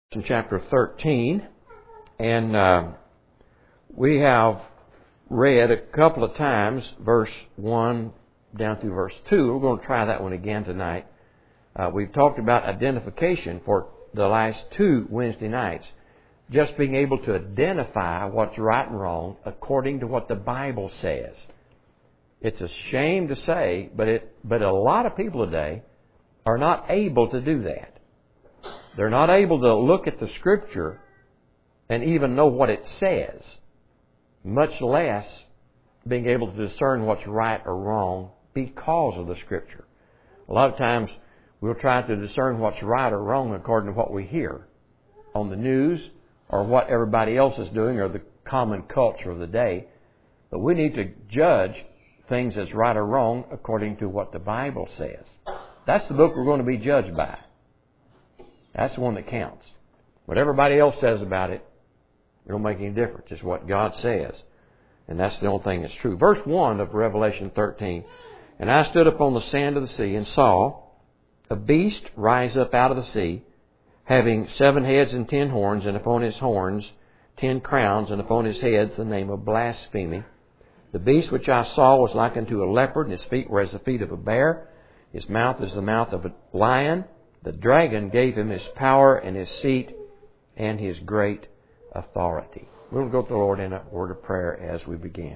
In chapter 13, and we have read a couple of times verse 1 down through verse 2. We're going to try that one again tonight. We've talked about identification for the last two Wednesday nights. Just being able to identify what's right and wrong according to what the Bible says. It's a shame to say, but a lot of people today are not able to do that. They're not able to look at the Scripture and even know what it says, much less being able to discern what's right or wrong because of the Scripture. A lot of times we'll try to discern what's right or wrong according to what we hear on the news or what everybody else is doing or the common culture of the day. But we need to judge things as right or wrong according to what the Bible says. That's the book we're going to be judged by. That's the one that counts. What everybody else says about it don't make any difference. It's what God says. And that's the only thing that's true. Verse 1 of Revelation 13. And I stood upon the sand of the sea and saw a beast rise up out of the sea, having 7 heads and 10 horns, and upon his horns 10 crowns, and upon his heads the name of blasphemy. The beast which I saw was like unto a leopard, and his feet were as the feet of a bear. His mouth is the mouth of a lion. The dragon gave him his power and his seat and his great authority. We'll go to the Lord in a word of prayer as we begin.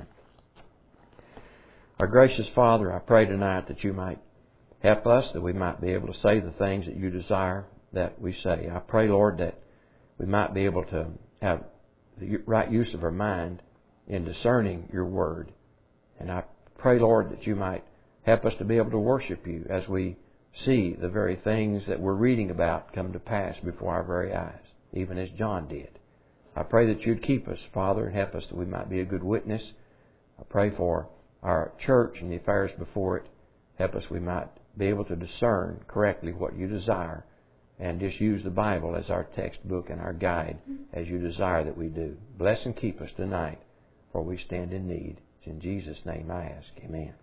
Our gracious Father, I pray tonight that you might help us, that we might be able to say the things that you desire that we say. I pray, Lord, that we might be able to have the right use of our mind in discerning your word. And I pray, Lord, that you might help us to be able to worship you as we see the very things that we're reading about come to pass before our very eyes, even as John did. I pray that you'd keep us, Father, and help us that we might be a good witness. I pray for our church and the affairs before it. Help us we might be able to discern correctly what you desire and just use the Bible as our textbook and our guide as you desire that we do. Bless and keep us tonight, for we stand in need. It's in Jesus' name I ask. Amen.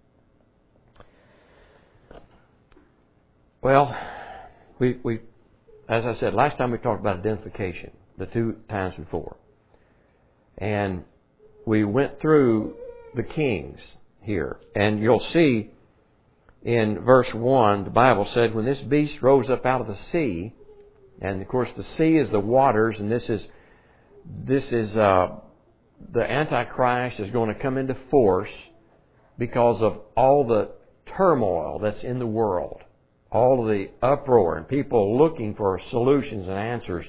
Well, we as I said, last time we talked about identification, the two times before. And we went through the kings here. And you'll see in verse 1, the Bible said, when this beast rose up out of the sea, and of course the sea is the waters, and this is the Antichrist is going to come into force because of all the turmoil that's in the world. All of the uproar and people looking for solutions and answers.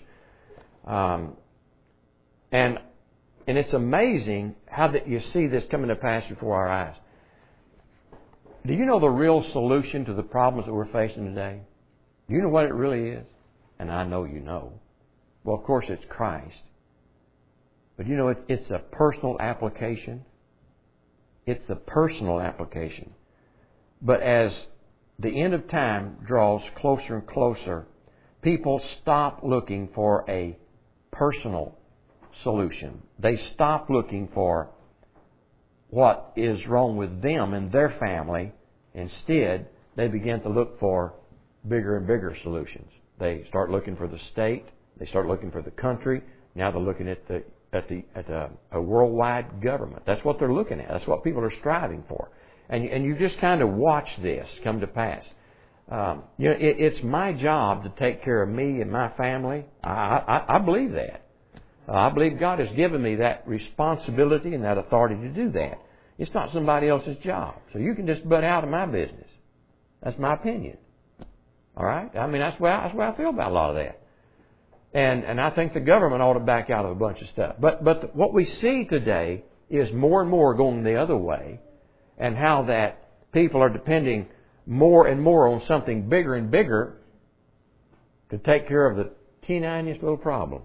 And it's amazing how that you see this coming to pass before our eyes. Do you know the real solution to the problems that we're facing today? Do you know what it really is? And I know you know. Well, of course, it's Christ. But you know, it's a personal application. It's the personal application. But as the end of time draws closer and closer, people stop looking for a personal solution. They stop looking for what is wrong with them and their family. Instead, they begin to look for bigger and bigger solutions. They start looking for the state. They start looking for the country. Now they're looking at a worldwide government. That's what they're looking at. That's what people are striving for. And you just kind of watch this come to pass. It's my job to take care of me and my family. I believe that. I believe God has given me that responsibility and that authority to do that. It's not somebody else's job. So you can just butt out of my business. That's my opinion. All right? I mean, that's the way I feel about a lot of that. And I think the government ought to back out of a bunch of stuff. But what we see today is more and more going the other way. And how that people are depending more and more on something bigger and bigger to take care of the teeniest little problems.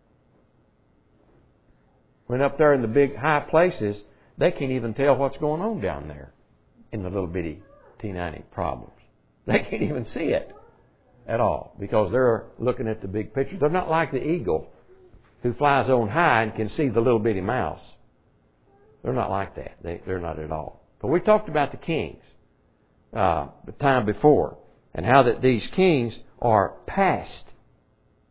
When up there in the big high places, they can't even tell what's going on down there in the little bitty teeny problems. They can't even see it at all because they're looking at the big picture. They're not like the eagle who flies on high and can see the little bitty mouse. They're not like that. They're not at all. But we talked about the kings the time before and how that these kings are past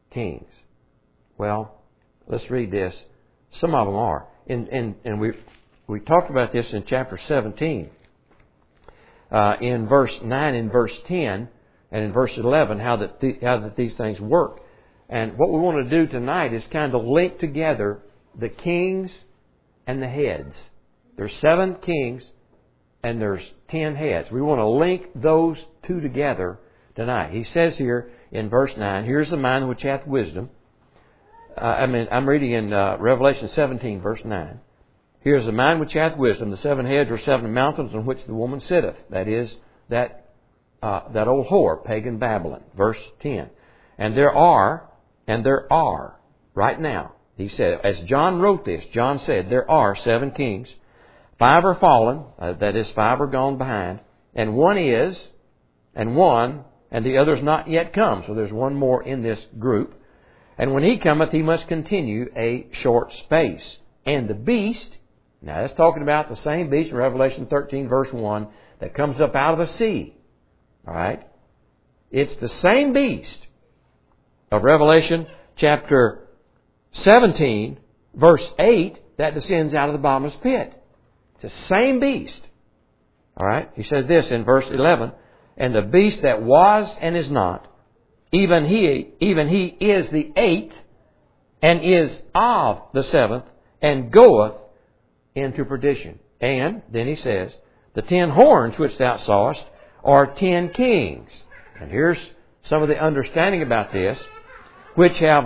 kings. Well, let's read this. Some of them are. And we talked about this in chapter 17. In verse 9 and verse 10 and in verse 11, how that these things work. And what we want to do tonight is kind of link together the kings and the heads. There's 7 kings and there's 10 heads. We want to link those two together tonight. He says here in verse 9, here's the mind which hath wisdom. I'm reading in Revelation 17, verse 9. Here's the mind which hath wisdom. The 7 heads are 7 mountains on which the woman sitteth. That is that old whore, pagan Babylon. Verse 10. And there are, right now, he said, as John wrote this, John said, there are 7 kings. 5 are fallen, that is, 5 are gone behind. And one is, and the other's not yet come. So there's one more in this group. And when he cometh, he must continue a short space. And the beast, now that's talking about the same beast in Revelation 13, verse 1, that comes up out of the sea. All right? It's the same beast of Revelation chapter 17, verse 8, that descends out of the bottomless pit. It's the same beast. All right? He says this in verse 11, and the beast that was and is not, even he is the 8th, and is of the 7th, and goeth into perdition. And then he says, the 10 horns which thou sawest are 10 kings. And here's some of the understanding about this, which have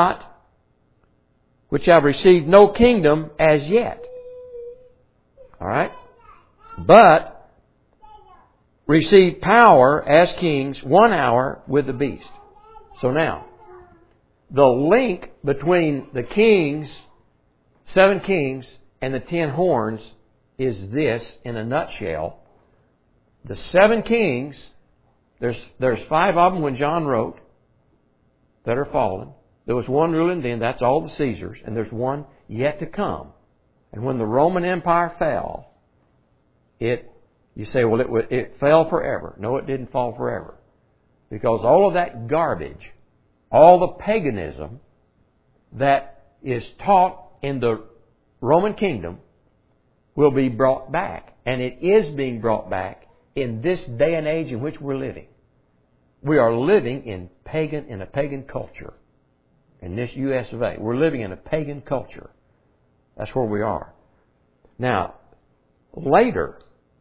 received no kingdom as yet. All right? But received power as kings 1 hour with the beast. So now, the link between the kings, 7 kings, and the 10 horns is this in a nutshell. The 7 kings, there's 5 of them when John wrote that are fallen. There was one ruling then, that's all the Caesars, and there's one yet to come. And when the Roman Empire fell, you say, well, it fell forever. No, it didn't fall forever. Because all of that garbage, all the paganism that is taught in the Roman kingdom will be brought back. And it is being brought back in this day and age in which we're living. We are living in a pagan culture. In this U.S. of A. We're living in a pagan culture. That's where we are. Now, later,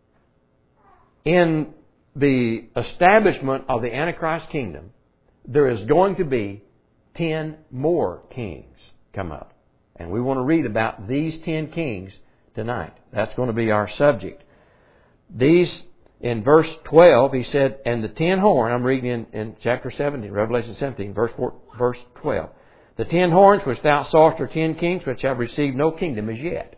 in the establishment of the Antichrist kingdom, there is going to be 10 more kings come up. And we want to read about these 10 kings tonight. That's going to be our subject. These, in verse 12, he said, and the 10 horn, I'm reading in chapter 17, Revelation 17, verse 12. The 10 horns which thou sawest are 10 kings which have received no kingdom as yet.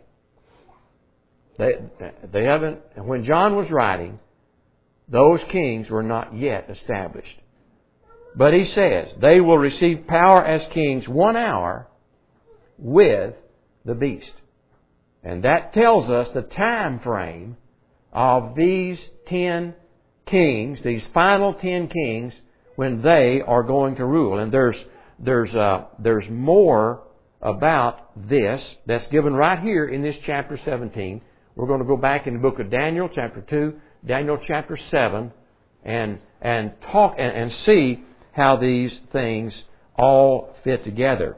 They haven't, when John was writing, those kings were not yet established. But he says, they will receive power as kings 1 hour with the beast. And that tells us the time frame of these 10 kings, these final 10 kings, when they are going to rule. And there's more about this that's given right here in this chapter 17. We're going to go back in the book of Daniel, chapter 2, Daniel chapter 7, and talk and see how these things all fit together.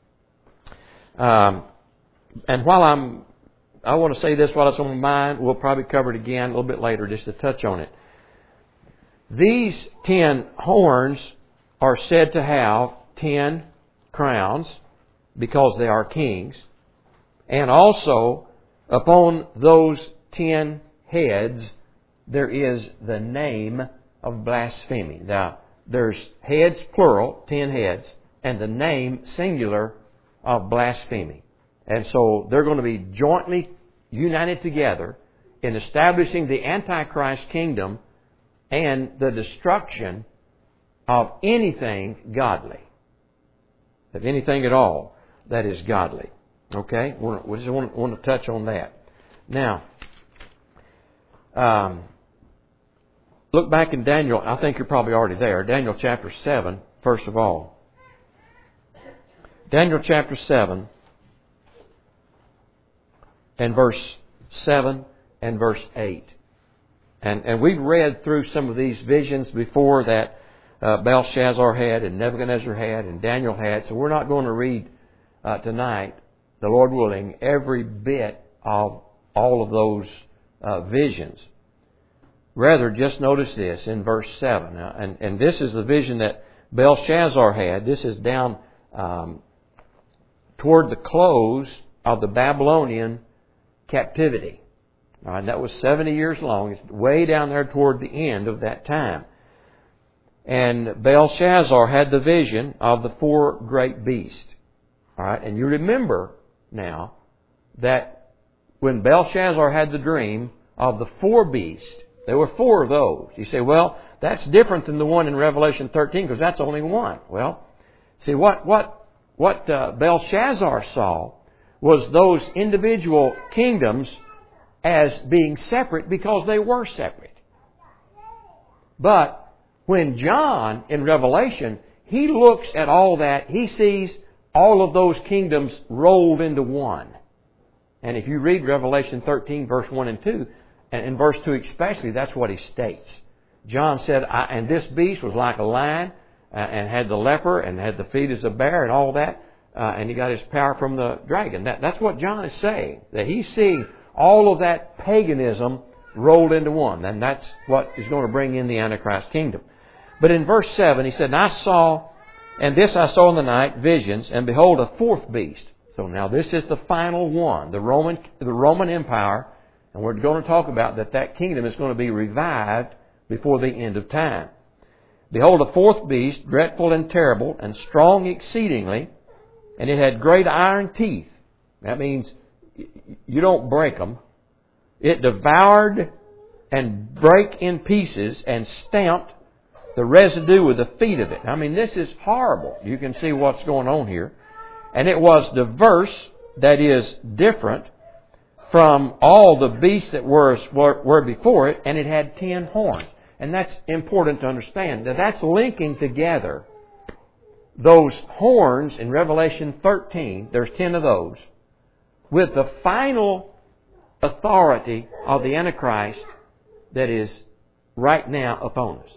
And I want to say this while it's on my mind. We'll probably cover it again a little bit later just to touch on it. These 10 horns are said to have 10 crowns because they are kings. And also, upon those 10 heads, there is the name of blasphemy. Now, there's heads plural, 10 heads, and the name singular of blasphemy. And so they're going to be jointly united together in establishing the Antichrist kingdom and the destruction of anything godly. Of anything at all that is godly. Okay? We just want to touch on that. Now, look back in Daniel. I think you're probably already there. Daniel chapter 7, first of all. Daniel chapter 7 and verse 7 and verse 8. And we've read through some of these visions before that Belshazzar had and Nebuchadnezzar had and Daniel had. So we're not going to read tonight, the Lord willing, every bit of all of those visions. Rather, just notice this in verse 7. And this is the vision that Belshazzar had. This is down toward the close of the Babylonian captivity. All right, that was 70 years long. It's way down there toward the end of that time. And Belshazzar had the vision of the four great beasts. All right, and you remember now that when Belshazzar had the dream of the four beasts, there were four of those. You say, well, that's different than the one in Revelation 13 because that's only one. Well, see, what Belshazzar saw was those individual kingdoms as being separate because they were separate. But when John in Revelation, he looks at all that, he sees all of those kingdoms rolled into one. And if you read Revelation 13, verse 1 and 2, and in verse 2 especially, that's what he states. John said, and this beast was like a lion, and had the leper, and had the feet as a bear, and all that, and he got his power from the dragon. That's what John is saying, that he's seeing all of that paganism rolled into one. And that's what is going to bring in the Antichrist kingdom. But in verse 7, he said, and this I saw in the night, visions, and behold, a fourth beast. So now this is the final one, the Roman Empire. And we're going to talk about that kingdom is going to be revived before the end of time. Behold, a fourth beast, dreadful and terrible, and strong exceedingly, and it had great iron teeth. That means you don't break them. It devoured and brake in pieces and stamped the residue with the feet of it. I mean, this is horrible. You can see what's going on here. And it was diverse, that is, different, from all the beasts that were before it, and it had 10 horns. And that's important to understand. Now, that's linking together those horns in Revelation 13, there's 10 of those, with the final authority of the Antichrist that is right now upon us.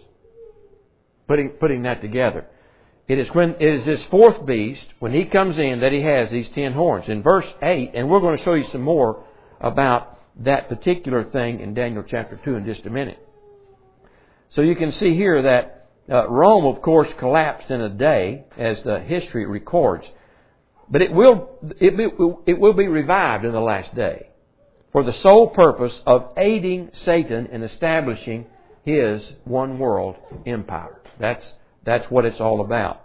Putting that together. It is this fourth beast, when he comes in, that he has these 10 horns. In verse 8, and we're going to show you some more about that particular thing in Daniel chapter 2 in just a minute. So you can see here that Rome, of course, collapsed in a day, as the history records. But it will be revived in the last day for the sole purpose of aiding Satan in establishing his one world empire. That's what it's all about.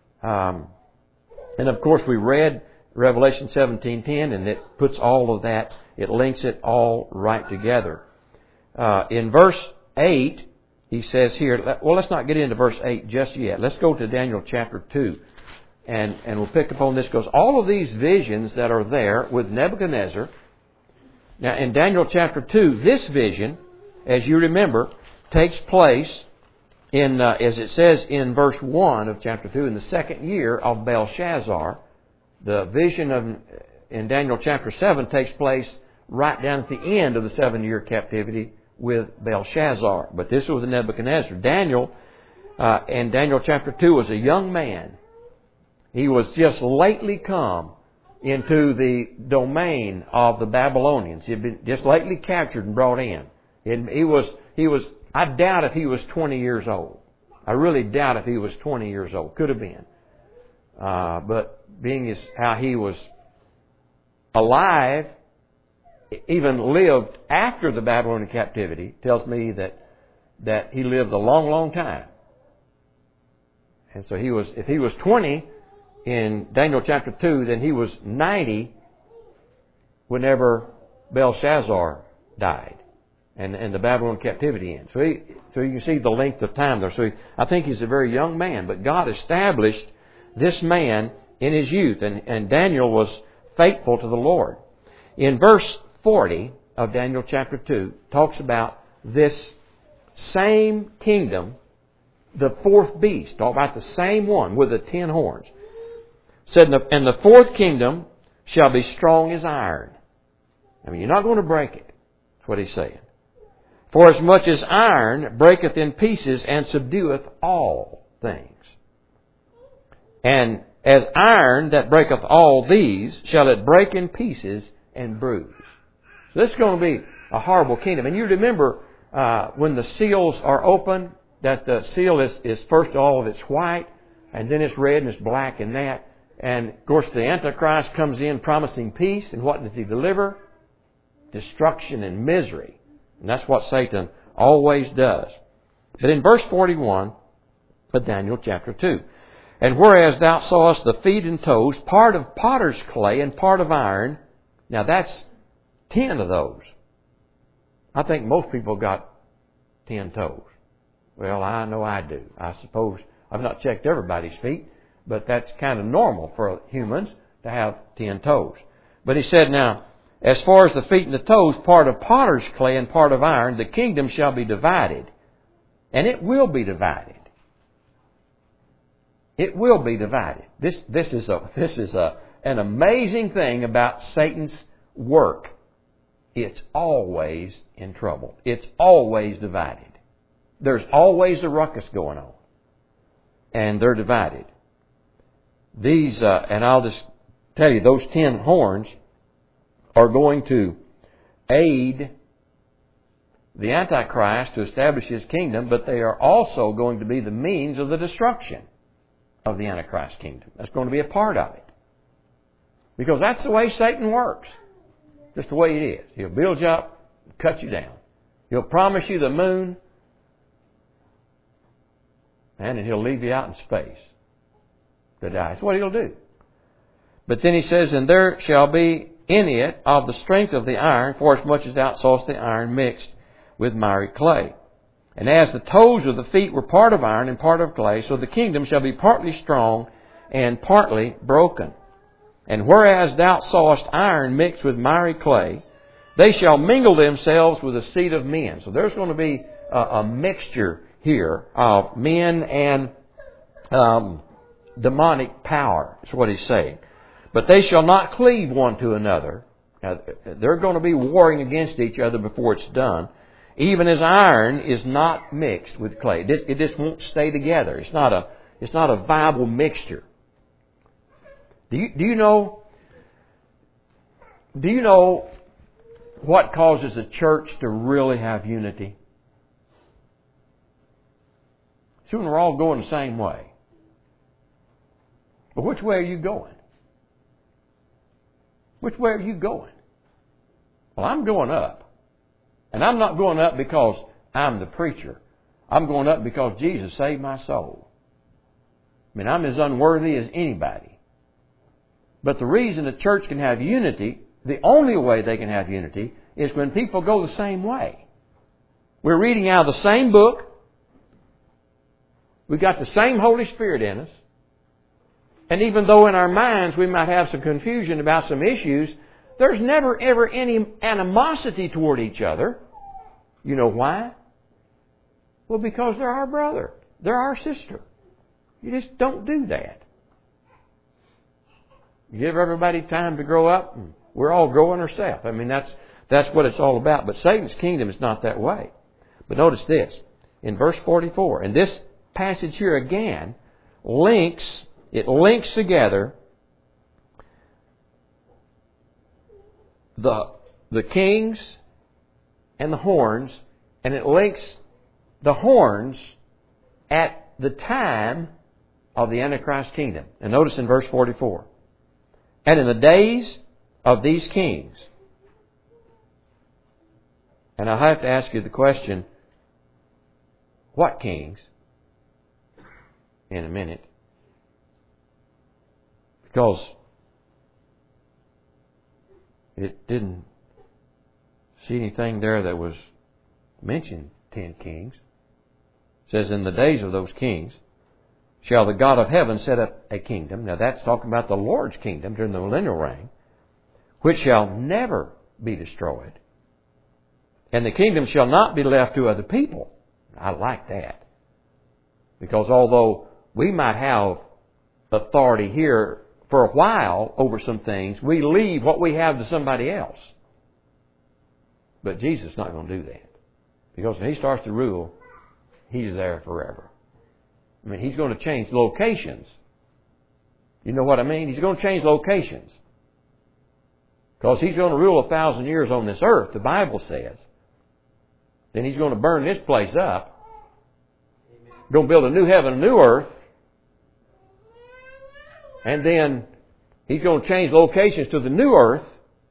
And of course, we read Revelation 17:10, and it puts all of that, it links it all right together. In verse 8, he says here, well, let's not get into verse 8 just yet. Let's go to Daniel chapter 2. And we'll pick up on this, because all of these visions that are there with Nebuchadnezzar. Now, in Daniel chapter 2, this vision, as you remember, takes place in, as it says in verse 1 of chapter 2, in the second year of Belshazzar. The vision in Daniel chapter 7 takes place right down at the end of the 7-year captivity with Belshazzar. But this was Nebuchadnezzar. Daniel, in Daniel chapter 2, was a young man. He was just lately come into the domain of the Babylonians. He had been just lately captured and brought in. And he was, I doubt if he was 20 years old. I really doubt if he was 20 years old. Could have been. But being as how he was alive, even lived after the Babylonian captivity, tells me that he lived a long, long time. And so if he was 20 in Daniel chapter 2, then he was 90 whenever Belshazzar died and the Babylonian captivity ends. So you can see the length of time there. So I think he's a very young man, but God established this man in his youth, and Daniel was faithful to the Lord. In verse 40 of Daniel chapter 2, talks about this same kingdom, the fourth beast, talk about the same one with the 10 horns. said, and the fourth kingdom shall be strong as iron. I mean, you're not going to break it. That's what he's saying. For as much as iron breaketh in pieces and subdueth all things. And as iron that breaketh all these, shall it break in pieces and bruise. So this is going to be a horrible kingdom. And you remember when the seals are open, that the seal is first of all it's white, and then it's red and it's black and that. And of course the Antichrist comes in promising peace, and what does he deliver? Destruction and misery. And that's what Satan always does. But in verse 41 of Daniel chapter 2, and whereas thou sawest the feet and toes, part of potter's clay and part of iron. Now that's 10 of those. I think most people got 10 toes. Well, I know I do. I suppose I've not checked everybody's feet, but that's kind of normal for humans to have 10 toes. But he said, now, as far as the feet and the toes, part of potter's clay and part of iron, the kingdom shall be divided. And it will be divided. It will be divided. This is an amazing thing about Satan's work. It's always in trouble. It's always divided. There's always a ruckus going on. And they're divided. These, and I'll just tell you, those 10 horns are going to aid the Antichrist to establish his kingdom, but they are also going to be the means of the destruction of the Antichrist kingdom. That's going to be a part of it. Because that's the way Satan works. Just the way it is. He'll build you up, cut you down. He'll promise you the moon, and then he'll leave you out in space to die. That's what he'll do. But then he says, and there shall be in it of the strength of the iron, for as much as thou sawest the iron mixed with miry clay. And as the toes of the feet were part of iron and part of clay, so the kingdom shall be partly strong and partly broken. And whereas thou sawest iron mixed with miry clay, they shall mingle themselves with the seed of men. So there's going to be a mixture here of men and demonic power, is what he's saying. But they shall not cleave one to another. Now, they're going to be warring against each other before it's done. Even as iron is not mixed with clay. It just won't stay together. It's not a viable mixture. Do you know what causes a church to really have unity? Soon we're all going the same way. But which way are you going? Which way are you going? Well, I'm going up. And I'm not going up because I'm the preacher. I'm going up because Jesus saved my soul. I mean, I'm as unworthy as anybody. But the reason the church can have unity, the only way they can have unity, is when people go the same way. We're reading out of the same book. We've got the same Holy Spirit in us. And even though in our minds we might have some confusion about some issues, there's never ever any animosity toward each other. You know why? Well, because they're our brother. They're our sister. You just don't do that. You give everybody time to grow up, and we're all growing ourselves. I mean, that's what it's all about. But Satan's kingdom is not that way. But notice this, in verse 44, and this passage here again links together the kings and the horns, and it links the horns at the time of the Antichrist kingdom. And notice in verse 44, and in the days of these kings. And I have to ask you the question, what kings? In a minute. Because it didn't see anything there that was mentioned 10 kings. It says, in the days of those kings shall the God of heaven set up a kingdom. Now that's talking about the Lord's kingdom during the millennial reign, which shall never be destroyed. And the kingdom shall not be left to other people. I like that. Because although we might have authority here for a while over some things, we leave what we have to somebody else. But Jesus is not going to do that. Because when He starts to rule, He's there forever. I mean, He's going to change locations. You know what I mean? He's going to change locations. Because He's going to rule 1,000 years on this earth, the Bible says. Then He's going to burn this place up. Going to build a new heaven, a new earth. And then He's going to change locations to the new earth.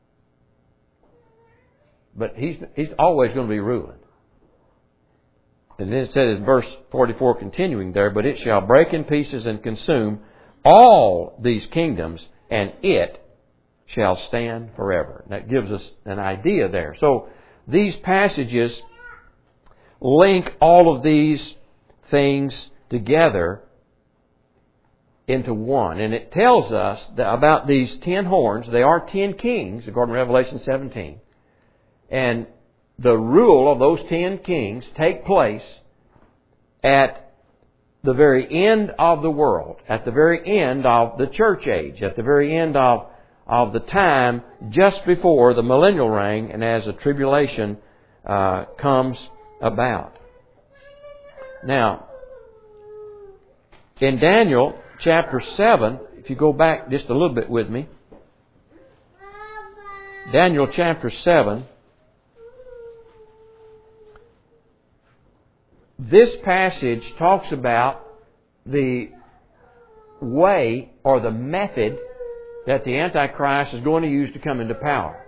But He's always going to be ruling. And then it says in verse 44, continuing there, but it shall break in pieces and consume all these kingdoms, and it shall stand forever. That gives us an idea there. So these passages link all of these things together into one. And it tells us that about these 10 horns. They are 10 kings, according to Revelation 17. And the rule of those 10 kings take place at the very end of the world, at the very end of the church age, at the very end of the time just before the millennial reign and as the tribulation comes about. Now, in Daniel chapter 7, if you go back just a little bit with me, Daniel chapter 7, this passage talks about the way or the method that the Antichrist is going to use to come into power.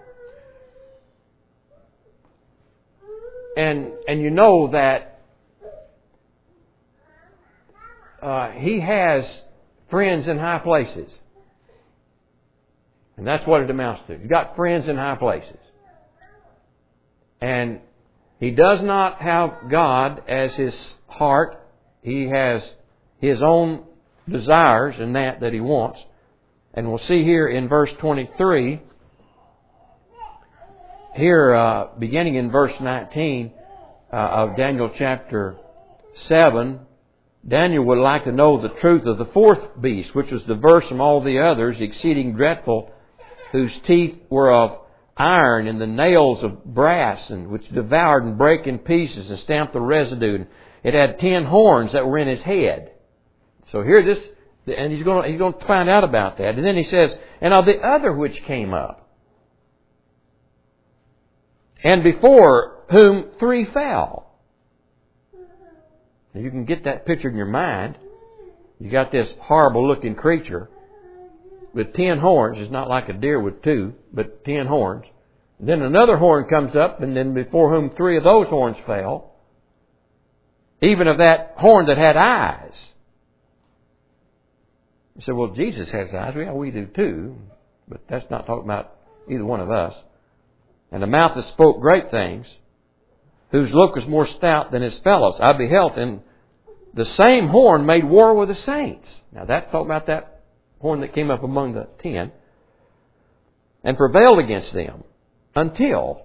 And you know that he has friends in high places. And that's what it amounts to. He's got friends in high places. And he does not have God as his heart. He has his own desires and that he wants. And we'll see here in verse 23, here beginning in verse 19 of Daniel chapter 7, Daniel would like to know the truth of the fourth beast, which was diverse from all the others, exceeding dreadful, whose teeth were of iron and the nails of brass, and which devoured and brake in pieces and stamped the residue. It had 10 horns that were in his head. So here this, and he's going to find out about that. And then he says, and of the other which came up, and before whom 3 fell. Now you can get that picture in your mind. You got this horrible looking creature with 10 horns. It's not like a deer with 2, but 10 horns. And then another horn comes up, and then before whom 3 of those horns fell. Even of that horn that had eyes. You say, well, Jesus has eyes. Yeah, we do too. But that's not talking about either one of us. And a mouth that spoke great things, whose look was more stout than his fellows. I beheld, and the same horn made war with the saints. Now that's talking about that horn that came up among the 10, and prevailed against them until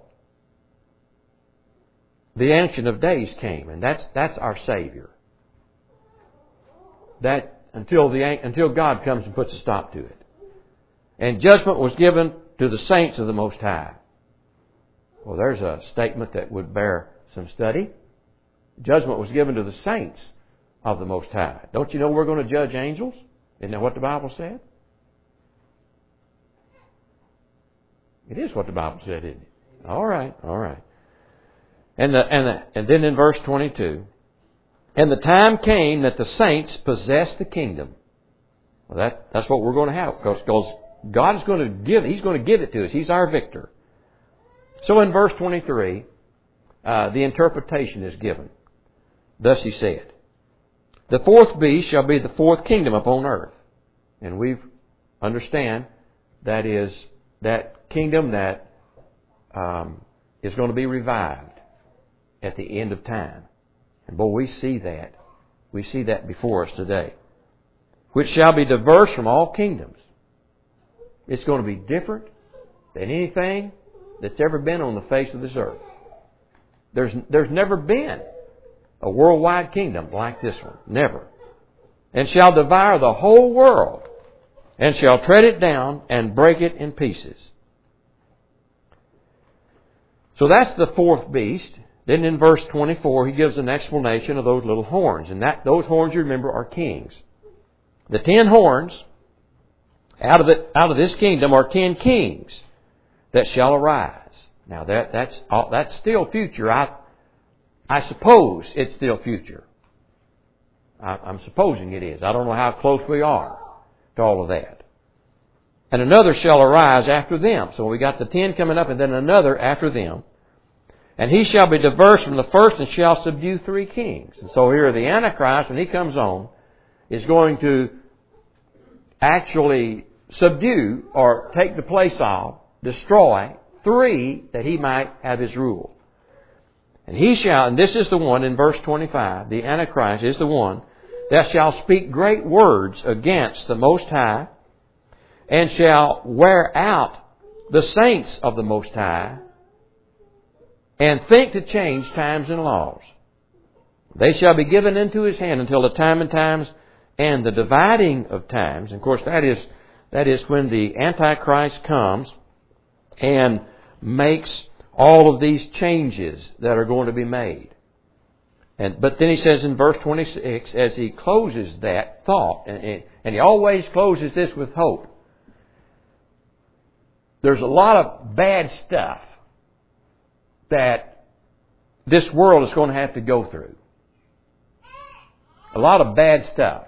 the Ancient of Days came, and that's our Savior. That until God comes and puts a stop to it, and judgment was given to the saints of the Most High. Well, there's a statement that would bear some study. Judgment was given to the saints of the Most High. Don't you know we're going to judge angels? Isn't that what the Bible said? It is what the Bible said, isn't it? All right. And then in verse 22, and the time came that the saints possessed the kingdom. Well, that's what we're going to have, because God is going to give. He's going to give it to us. He's our victor. So in verse 23, the interpretation is given. Thus he said, the fourth beast shall be the fourth kingdom upon earth. And we understand that is that kingdom that is going to be revived at the end of time. And boy, we see that. We see that before us today. Which shall be diverse from all kingdoms. It's going to be different than anything that's ever been on the face of this earth. There's never been a worldwide kingdom like this one. Never. And shall devour the whole world. and shall tread it down and break it in pieces. So that's the fourth beast. Then in verse 24, he gives an explanation of those little horns. And those horns, you remember, are kings. The 10 horns out of this kingdom are 10 kings that shall arise. Now that's still future. I suppose it's still future. I'm supposing it is. I don't know how close we are to all of that. And another shall arise after them. So we got the 10 coming up and then another after them. And he shall be diverse from the first and shall subdue 3 kings. And so here the Antichrist, when he comes on, is going to actually subdue or take the place of, destroy 3 that he might have his rule. And he shall, and this is the one in verse 25, the Antichrist is the one that shall speak great words against the Most High and shall wear out the saints of the Most High and think to change times and laws. They shall be given into his hand until the time and times and the dividing of times. And of course, that is when the Antichrist comes and makes all of these changes that are going to be made. But then he says in verse 26, as he closes that thought, and he always closes this with hope. There's a lot of bad stuff that this world is going to have to go through. A lot of bad stuff.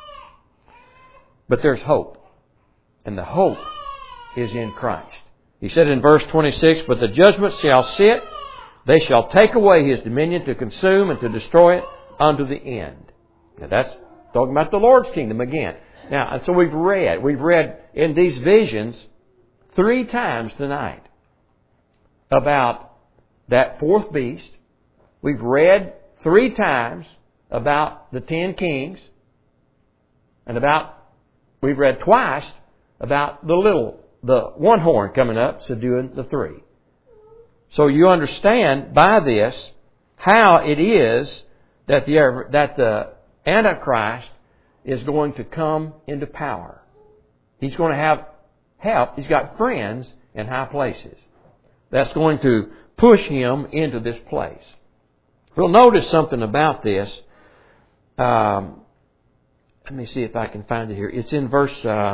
But there's hope. And the hope is in Christ. He said in verse 26, but the judgment shall sit, they shall take away his dominion to consume and to destroy it unto the end. Now that's talking about the Lord's kingdom again. Now, and so we've read in these visions 3 times tonight about that fourth beast. We've read 3 times about the 10 kings. And we've read twice about the one horn coming up, subduing the 3. So you understand by this how it is that the Antichrist is going to come into power. He's going to have help. He's got friends in high places. That's going to push him into this place. We'll notice something about this. Let me see if I can find it here. It's in verse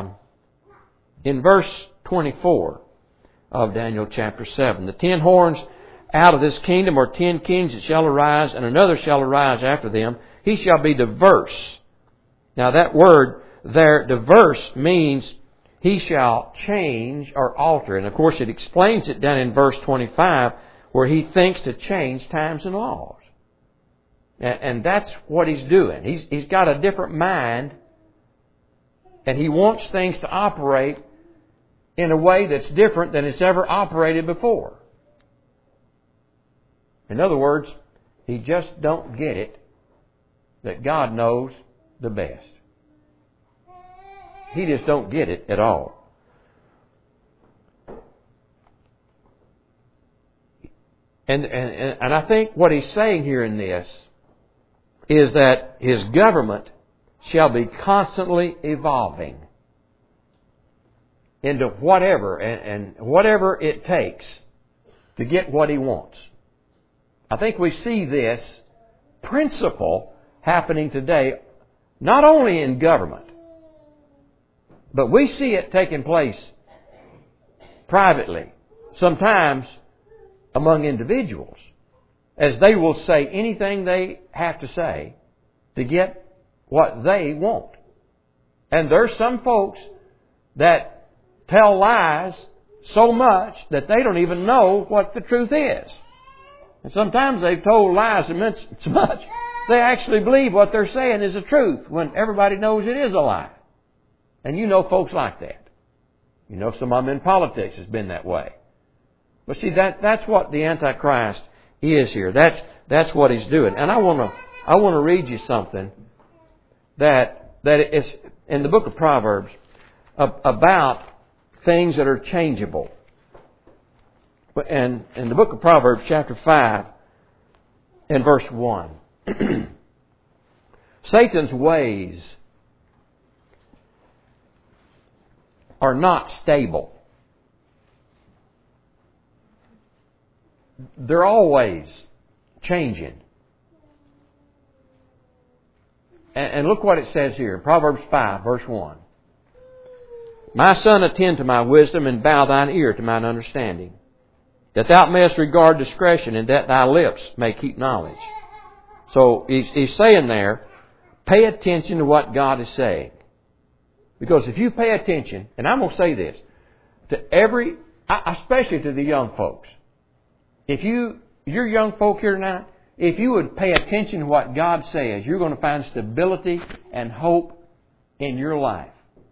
24 of Daniel chapter 7. The 10 horns out of this kingdom are 10 kings that shall arise, and another shall arise after them. He shall be diverse. Now that word there, diverse, means he shall change or alter. And of course it explains it down in verse 25 where he thinks to change times and laws. And that's what he's doing. He's got a different mind, and he wants things to operate in a way that's different than it's ever operated before. In other words, he just don't get it that God knows the best. He just don't get it at all. And I think what he's saying here in this is that his government shall be constantly evolving into whatever and whatever it takes to get what he wants. I think we see this principle happening today, not only in government, but we see it taking place privately, sometimes among individuals, as they will say anything they have to say to get what they want. And there's some folks that tell lies so much that they don't even know what the truth is. And sometimes they've told lies so much they actually believe what they're saying is the truth when everybody knows it is a lie. And you know folks like that. You know some of them in politics has been that way. But see, that's what the Antichrist is here. That's what he's doing. And I want to read you something that is in the book of Proverbs about things that are changeable. And in the book of Proverbs, chapter 5, and verse 1, Satan's ways are not stable. They're always changing. And look what it says here in Proverbs 5, verse 1. My son, attend to my wisdom, and bow thine ear to mine understanding, that thou mayest regard discretion, and that thy lips may keep knowledge. So he's saying there, pay attention to what God is saying. Because if you pay attention, and I'm going to say this, to especially to the young folks, if you're young folk here tonight, if you would pay attention to what God says, you're going to find stability and hope in your life.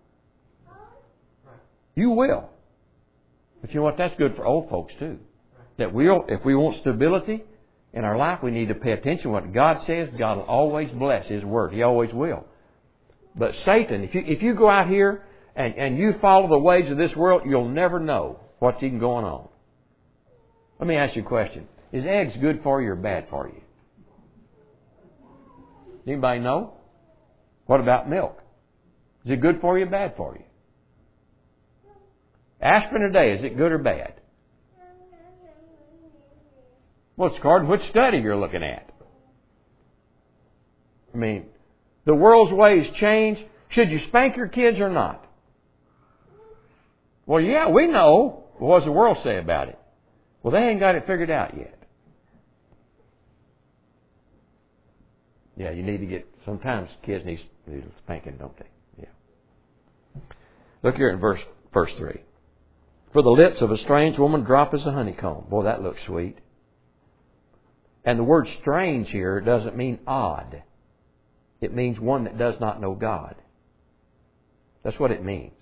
You will. But you know what? That's good for old folks too. That if we want stability in our life, we need to pay attention to what God says. God will always bless His Word. He always will. But Satan, if you go out here and you follow the ways of this world, you'll never know what's even going on. Let me ask you a question. Is eggs good for you or bad for you? Anybody know? What about milk? Is it good for you or bad for you? Aspirin a day, is it good or bad? Well, it's according to which study you're looking at. I mean, the world's ways change. Should you spank your kids or not? Well, yeah, we know. What does the world say about it? Well, they ain't got it figured out yet. Yeah, you need to get... Sometimes kids need spanking, don't they? Yeah. Look here in verse 3. For the lips of a strange woman drop as a honeycomb. Boy, that looks sweet. And the word strange here doesn't mean odd. It means one that does not know God. That's what it means.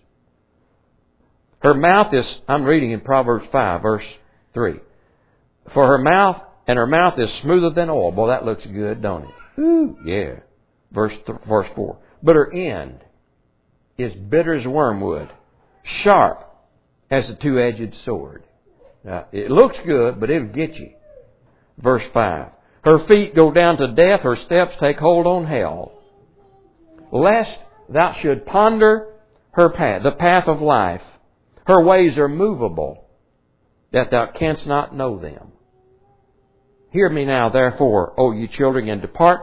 Her mouth is... I'm reading in Proverbs 5, verse 3. For her mouth is smoother than oil. Boy, that looks good, don't it? Ooh, yeah. Verse 4. But her end is bitter as wormwood, sharp as a two-edged sword. Now, it looks good, but it'll get you. Verse 5. Her feet go down to death, her steps take hold on hell. Lest thou should ponder her path, the path of life. Her ways are movable, that thou canst not know them. Hear me now, therefore, O ye children, and depart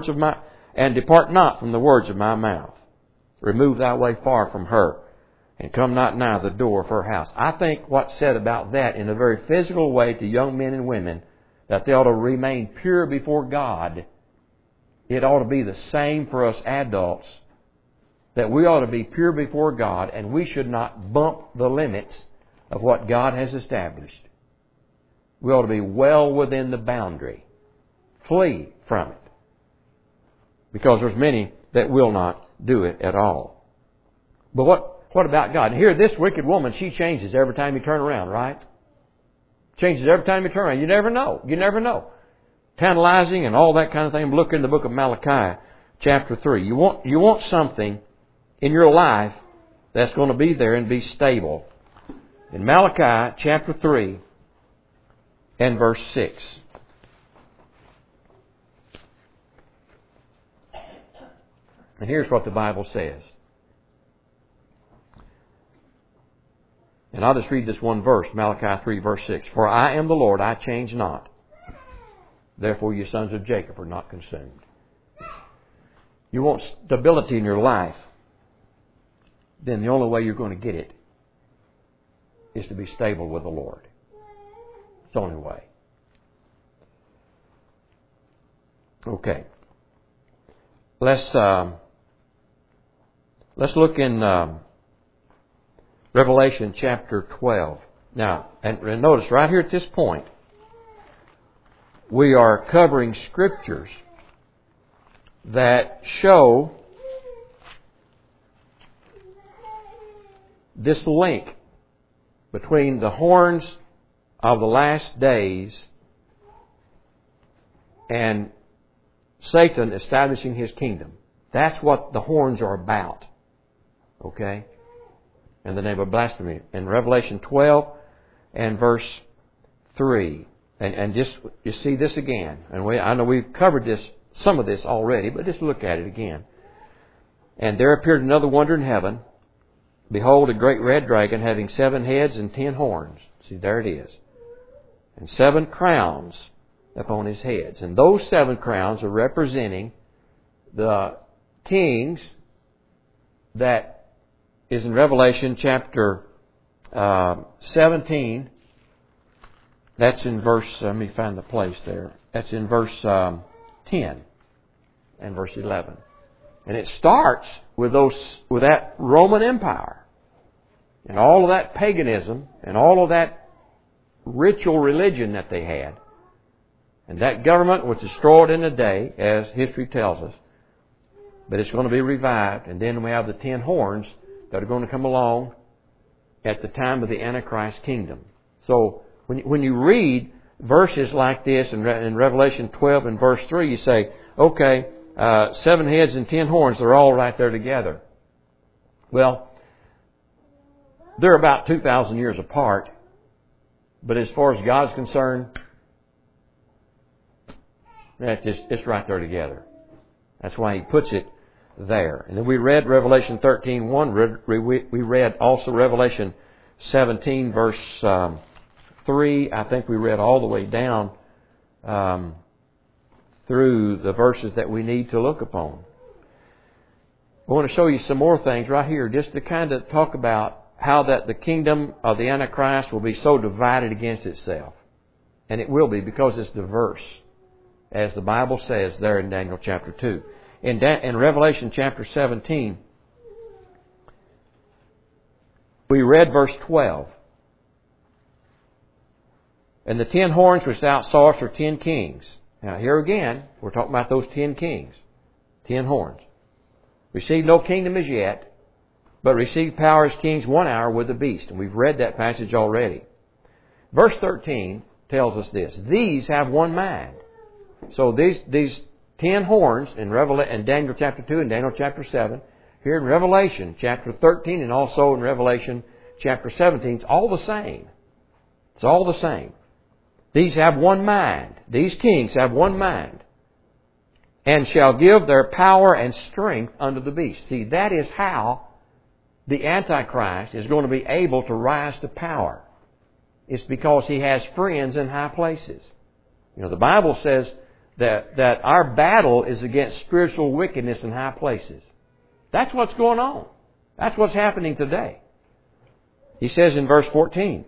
not from the words of my mouth. Remove thy way far from her, and come not nigh the door of her house. I think what's said about that in a very physical way to young men and women, that they ought to remain pure before God. It ought to be the same for us adults, that we ought to be pure before God, and we should not bump the limits of what God has established. We ought to be well within the boundary. Flee from it. Because there's many that will not do it at all. But what about God? And here, this wicked woman, she changes every time you turn around, right? Changes every time you turn around. You never know. You never know. Tantalizing and all that kind of thing. Look in the book of Malachi, chapter 3. You want something in your life that's going to be there and be stable. In Malachi, chapter 3, and verse 6. And here's what the Bible says. And I'll just read this one verse, Malachi 3, verse 6. For I am the Lord, I change not. Therefore you sons of Jacob are not consumed. You want stability in your life, then the only way you're going to get it is to be stable with the Lord. It's the only way. Okay. Let's look in Revelation chapter 12. Now, and notice right here at this point, we are covering scriptures that show this link between the horns of the last days and Satan establishing his kingdom. That's what the horns are about. Okay? In the name of blasphemy. In Revelation 12 and verse 3. And just, you see this again. And I know we've covered some of this already, but just look at it again. And there appeared another wonder in heaven, behold, a great red dragon having 7 heads and 10 horns. See, there it is. And 7 crowns upon his heads. And those 7 crowns are representing the kings that is in Revelation chapter 17. That's in verse, let me find the place there. That's in verse 10 and verse 11. And it starts with that Roman Empire and all of that paganism and all of that ritual religion that they had. And that government was destroyed in a day, as history tells us. But it's going to be revived. And then we have the 10 horns that are going to come along at the time of the Antichrist kingdom. So when you read verses like this in Revelation 12 and verse 3, you say, okay, 7 heads and 10 horns, they're all right there together. Well, they're about 2,000 years apart. But as far as God's concerned, it's right there together. That's why He puts it there. And then we read Revelation 13:1. We read also Revelation 17 verse 3. I think we read all the way down through the verses that we need to look upon. I want to show you some more things right here, just to kind of talk about how that the kingdom of the Antichrist will be so divided against itself. And it will be, because it's diverse, as the Bible says there in Daniel chapter 2. In Revelation chapter 17, we read verse 12. And the 10 horns which thou sawest are 10 kings. Now here again, we're talking about those 10 kings. 10 horns. Received no kingdom as yet, but received power as kings 1 hour with the beast. And we've read that passage already. Verse 13 tells us this. These have one mind. So these 10 horns in Daniel chapter 2 and Daniel chapter 7, here in Revelation chapter 13 and also in Revelation chapter 17, it's all the same. It's all the same. These have one mind. These kings have one mind. And shall give their power and strength unto the beast. See, that is how the Antichrist is going to be able to rise to power. It's because he has friends in high places. You know, the Bible says that our battle is against spiritual wickedness in high places. That's what's going on. That's what's happening today. He says in verse 14,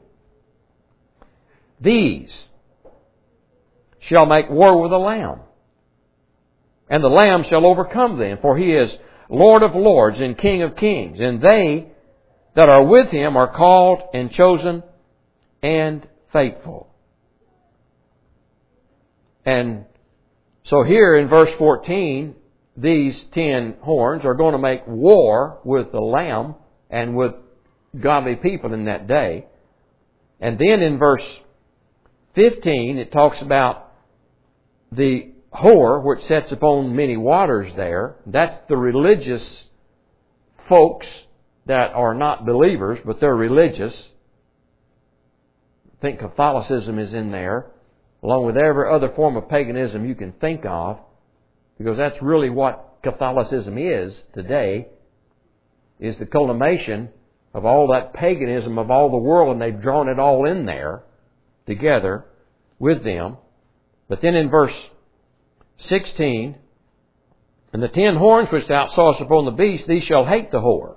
these shall make war with the Lamb, and the Lamb shall overcome them, for He is Lord of lords and King of kings, and they that are with Him are called and chosen and faithful. And so here in verse 14, these 10 horns are going to make war with the Lamb and with godly people in that day. And then in verse 15, it talks about the whore which sits upon many waters there. That's the religious folks that are not believers, but they're religious. I think Catholicism is in there, along with every other form of paganism you can think of, because that's really what Catholicism is today, is the culmination of all that paganism of all the world, and they've drawn it all in there together with them. But then in verse 16, and the 10 horns which thou sawest upon the beast, these shall hate the whore,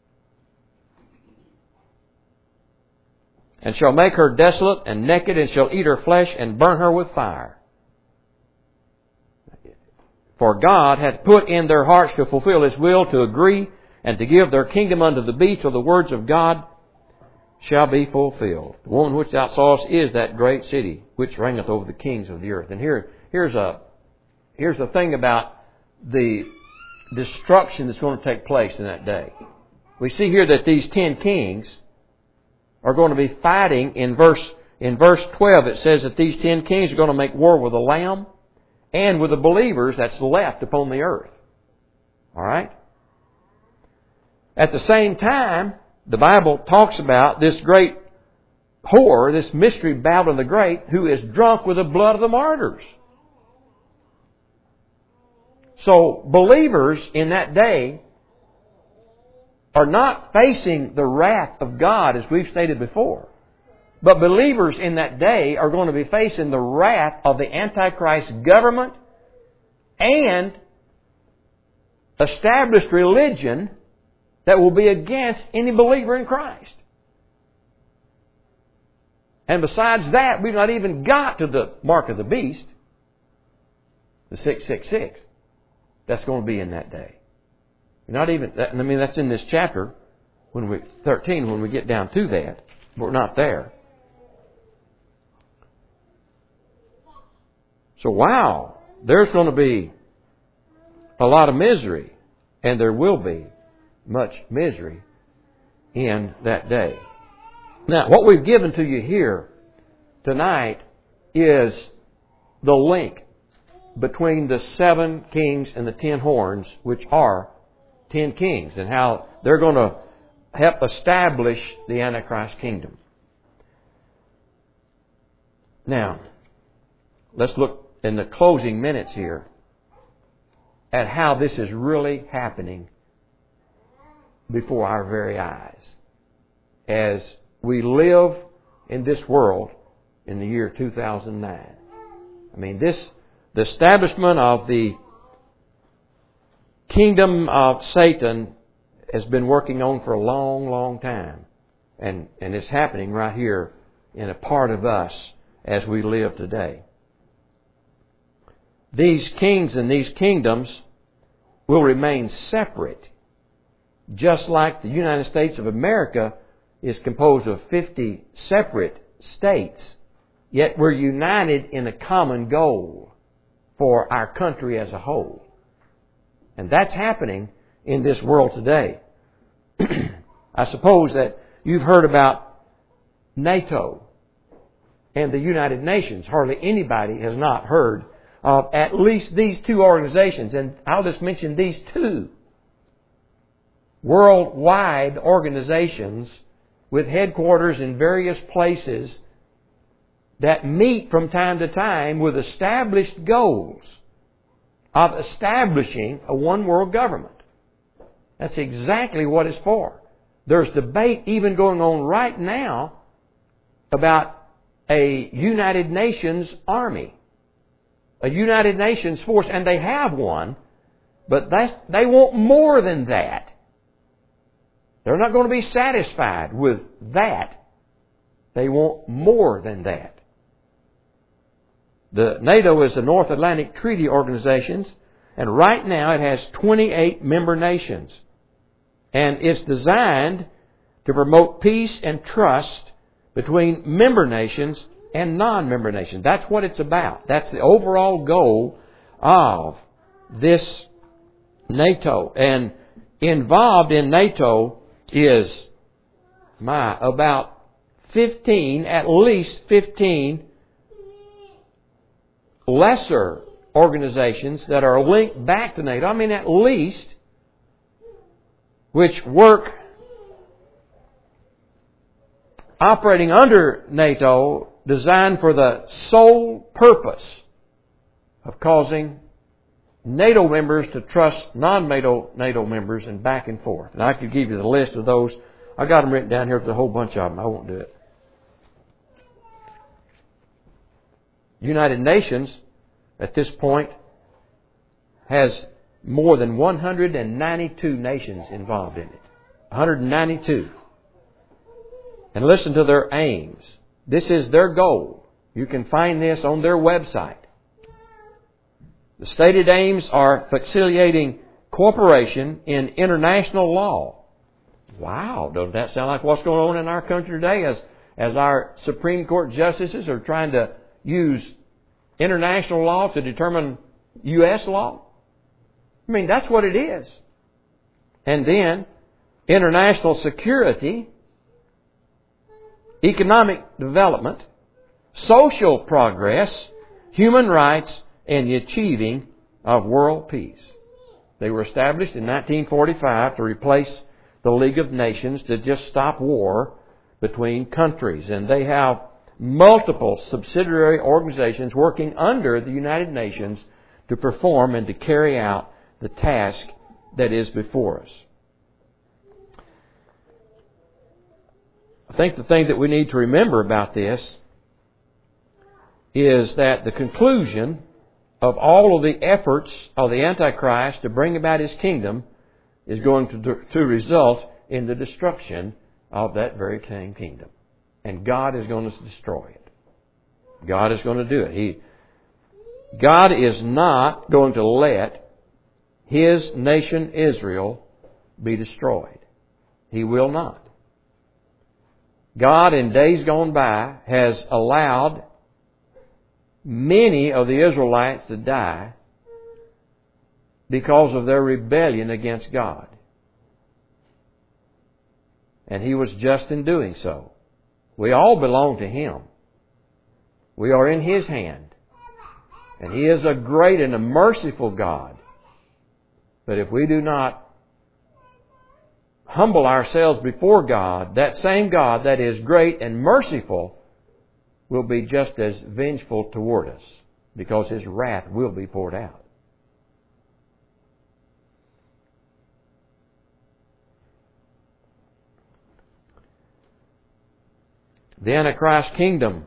and shall make her desolate and naked, and shall eat her flesh and burn her with fire. For God hath put in their hearts to fulfill His will, to agree and to give their kingdom unto the beast, till the words of God shall be fulfilled. The woman which thou sawest is that great city, which reigneth over the kings of the earth. And here's a thing about the destruction that's going to take place in that day. We see here that these 10 kings are going to be fighting. In verse 12 it says that these 10 kings are going to make war with the Lamb and with the believers that's left upon the earth. All right? At the same time, the Bible talks about this great whore, this mystery Babylon the Great, who is drunk with the blood of the martyrs. So believers in that day are not facing the wrath of God as we've stated before. But believers in that day are going to be facing the wrath of the Antichrist government and established religion that will be against any believer in Christ. And besides that, we've not even got to the mark of the beast, the 666. That's going to be in that day. Not even, that's in this chapter, 13, when we get down to that. But we're not there. So, wow, there's going to be a lot of misery, and there will be much misery in that day. Now, what we've given to you here tonight is the link between the 7 kings and the 10 horns, which are 10 kings, and how they're going to help establish the Antichrist kingdom. Now, let's look in the closing minutes here at how this is really happening before our very eyes as we live in this world in the year 2009. The establishment of the kingdom of Satan has been working on for a long, long time. And it's happening right here in a part of us as we live today. These kings and these kingdoms will remain separate, just like the United States of America is composed of 50 separate states, yet we're united in a common goal for our country as a whole. And that's happening in this world today. I suppose that you've heard about NATO and the United Nations. Hardly anybody has not heard of at least these 2 organizations. And I'll just mention these 2 worldwide organizations with headquarters in various places that meet from time to time with established goals of establishing a one world government. That's exactly what it's for. There's debate even going on right now about a United Nations army, a United Nations force, and they have one, but they want more than that. They're not going to be satisfied with that. They want more than that. The NATO is the North Atlantic Treaty Organization, and right now it has 28 member nations. And it's designed to promote peace and trust between member nations and non-member nations. That's what it's about. That's the overall goal of this NATO. And involved in NATO is about 15, at least 15 lesser organizations that are linked back to NATO. At least, which work operating under NATO, designed for the sole purpose of causing NATO members to trust non-NATO members and back and forth. And I could give you the list of those. I got them written down here. There's a whole bunch of them. I won't do it. United Nations, at this point, has more than 192 nations involved in it. 192. And listen to their aims. This is their goal. You can find this on their website. The stated aims are facilitating cooperation in international law. Wow, doesn't that sound like what's going on in our country today as our Supreme Court justices are trying to use international law to determine U.S. law? That's what it is. And then, international security, economic development, social progress, human rights, and the achieving of world peace. They were established in 1945 to replace the League of Nations to just stop war between countries. And they have multiple subsidiary organizations working under the United Nations to perform and to carry out the task that is before us. I think the thing that we need to remember about this is that the conclusion of all of the efforts of the Antichrist to bring about his kingdom is going to result in the destruction of that very same kingdom. And God is going to destroy it. God is going to do it. God is not going to let His nation Israel be destroyed. He will not. God in days gone by has allowed many of the Israelites to die because of their rebellion against God. And He was just in doing so. We all belong to Him. We are in His hand. And He is a great and a merciful God. But if we do not humble ourselves before God, that same God that is great and merciful will be just as vengeful toward us, because His wrath will be poured out. The Antichrist kingdom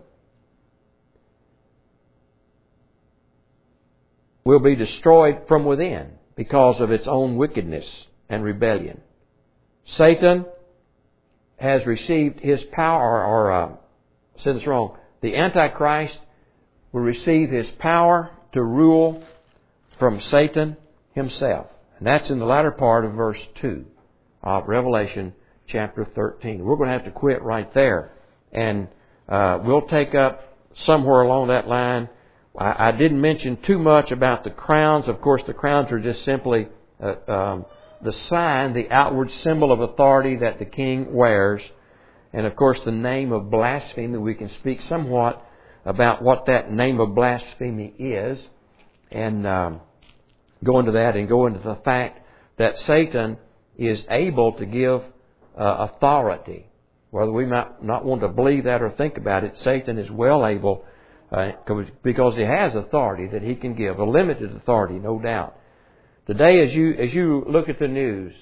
will be destroyed from within because of its own wickedness and rebellion. Satan has received his power, said this wrong. The Antichrist will receive his power to rule from Satan himself. And that's in the latter part of verse 2 of Revelation chapter 13. We're going to have to quit right there. And we'll take up somewhere along that line. I didn't mention too much about the crowns. Of course, the crowns are just simply the sign, the outward symbol of authority that the king wears. And of course, the name of blasphemy. We can speak somewhat about what that name of blasphemy is, and go into that and go into the fact that Satan is able to give authority. Whether we might not want to believe that or think about it, Satan is well able, because he has authority that he can give, a limited authority, no doubt. Today, as you look at the news,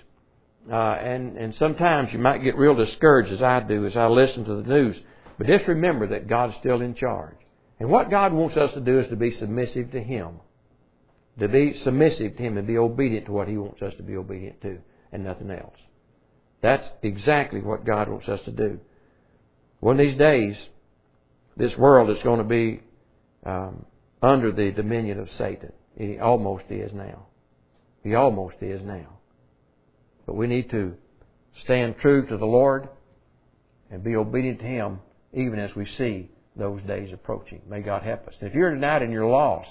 and sometimes you might get real discouraged, as I do, as I listen to the news. But just remember that God's still in charge. And what God wants us to do is to be submissive to Him. To be submissive to Him and be obedient to what He wants us to be obedient to, and nothing else. That's exactly what God wants us to do. One of these days, this world is going to be under the dominion of Satan. He almost is now. He almost is now. But we need to stand true to the Lord and be obedient to Him even as we see those days approaching. May God help us. And if you're tonight and you're lost,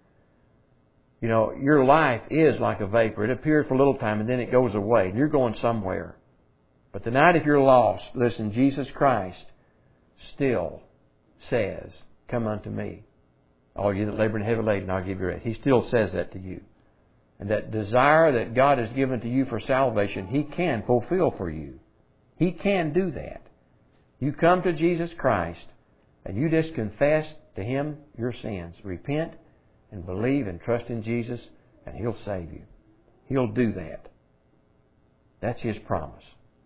you know, your life is like a vapor. It appears for a little time and then it goes away. And you're going somewhere. But tonight if you're lost, listen, Jesus Christ still says, "Come unto me, all you that labor and heavy laden, I'll give you rest." He still says that to you. And that desire that God has given to you for salvation, He can fulfill for you. He can do that. You come to Jesus Christ and you just confess to Him your sins. Repent and believe and trust in Jesus, and He'll save you. He'll do that. That's His promise.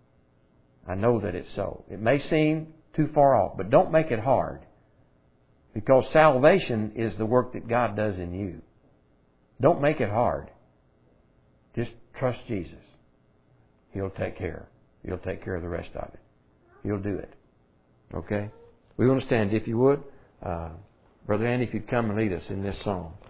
I know that it's so. It may seem too far off, but don't make it hard. Because salvation is the work that God does in you. Don't make it hard. Just trust Jesus. He'll take care. He'll take care of the rest of it. He'll do it. Okay? We want to stand, if you would. Brother Andy, if you'd come and lead us in this song.